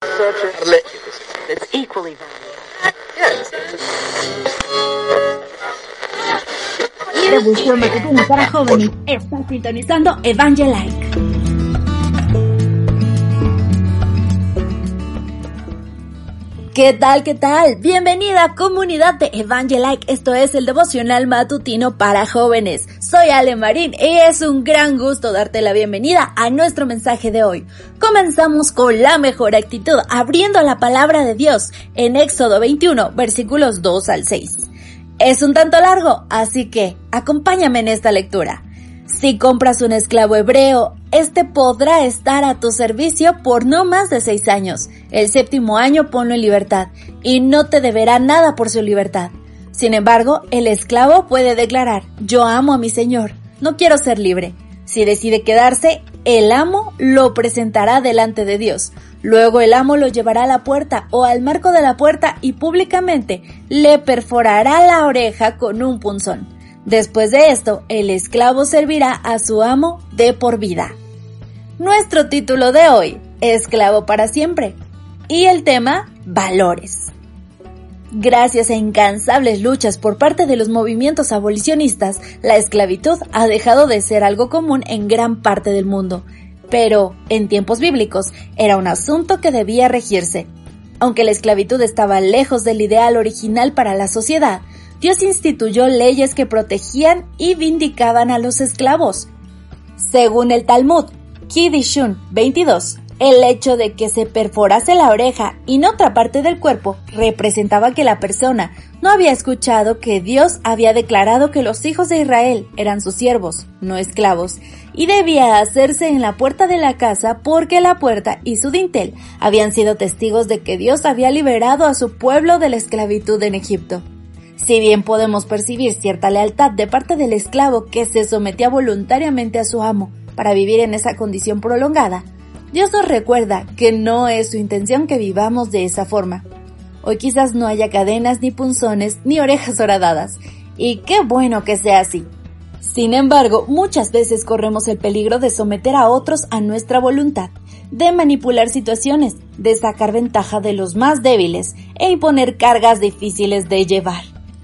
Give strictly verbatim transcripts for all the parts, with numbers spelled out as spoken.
Devoción matutina para jóvenes. Está sintonizando Evangelike. ¿Qué tal? ¿Qué tal? Bienvenida comunidad de Evangelike. Esto es el devocional matutino para jóvenes. Soy Ale Marín y es un gran gusto darte la bienvenida a nuestro mensaje de hoy. Comenzamos con la mejor actitud, abriendo la palabra de Dios en Éxodo veintiuno, versículos dos al seis. Es un tanto largo, así que acompáñame en esta lectura. Si compras un esclavo hebreo, este podrá estar a tu servicio por no más de seis años. El séptimo año ponlo en libertad, y no te deberá nada por su libertad. Sin embargo, el esclavo puede declarar: yo amo a mi señor, no quiero ser libre. Si decide quedarse, el amo lo presentará delante de Dios. Luego el amo lo llevará a la puerta o al marco de la puerta y públicamente le perforará la oreja con un punzón. Después de esto, el esclavo servirá a su amo de por vida. Nuestro título de hoy, Esclavo para siempre. Y el tema, valores. Gracias a incansables luchas por parte de los movimientos abolicionistas, la esclavitud ha dejado de ser algo común en gran parte del mundo. Pero, en tiempos bíblicos, era un asunto que debía regirse. Aunque la esclavitud estaba lejos del ideal original para la sociedad, Dios instituyó leyes que protegían y vindicaban a los esclavos. Según el Talmud, Kiddushun veintidós, el hecho de que se perforase la oreja y no otra parte del cuerpo representaba que la persona no había escuchado que Dios había declarado que los hijos de Israel eran sus siervos, no esclavos, y debía hacerse en la puerta de la casa porque la puerta y su dintel habían sido testigos de que Dios había liberado a su pueblo de la esclavitud en Egipto. Si bien podemos percibir cierta lealtad de parte del esclavo que se sometía voluntariamente a su amo para vivir en esa condición prolongada, Dios nos recuerda que no es su intención que vivamos de esa forma. Hoy quizás no haya cadenas, ni punzones, ni orejas horadadas, y qué bueno que sea así. Sin embargo, muchas veces corremos el peligro de someter a otros a nuestra voluntad, de manipular situaciones, de sacar ventaja de los más débiles e imponer cargas difíciles de llevar.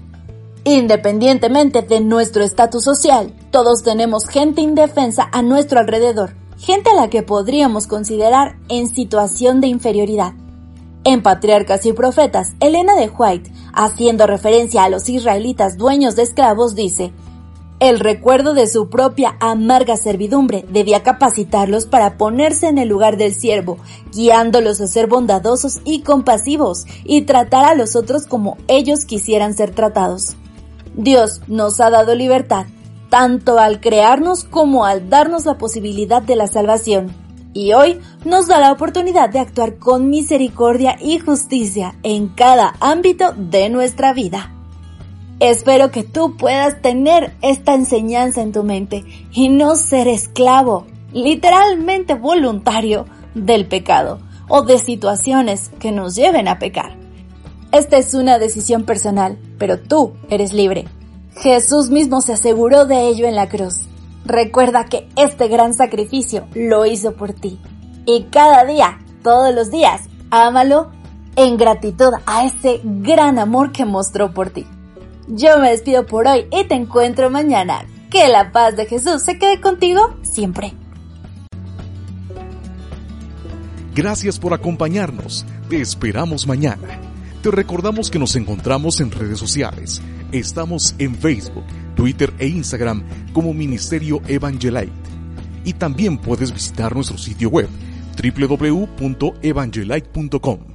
Independientemente de nuestro estatus social, todos tenemos gente indefensa a nuestro alrededor, gente a la que podríamos considerar en situación de inferioridad. En Patriarcas y Profetas, Elena de White, haciendo referencia a los israelitas dueños de esclavos, dice: el recuerdo de su propia amarga servidumbre debía capacitarlos para ponerse en el lugar del siervo, guiándolos a ser bondadosos y compasivos, y tratar a los otros como ellos quisieran ser tratados. Dios nos ha dado libertad, tanto al crearnos como al darnos la posibilidad de la salvación, y hoy nos da la oportunidad de actuar con misericordia y justicia en cada ámbito de nuestra vida. Espero que tú puedas tener esta enseñanza en tu mente y no ser esclavo, literalmente voluntario, del pecado o de situaciones que nos lleven a pecar. Esta es una decisión personal, pero tú eres libre. Jesús mismo se aseguró de ello en la cruz. Recuerda que este gran sacrificio lo hizo por ti. Y cada día, todos los días, ámalo en gratitud a ese gran amor que mostró por ti. Yo me despido por hoy y te encuentro mañana. Que la paz de Jesús se quede contigo siempre. Gracias por acompañarnos. Te esperamos mañana. Te recordamos que nos encontramos en redes sociales. Estamos en Facebook, Twitter e Instagram como Ministerio Evangelite. Y también puedes visitar nuestro sitio web doble u doble u doble u punto evangelite punto com.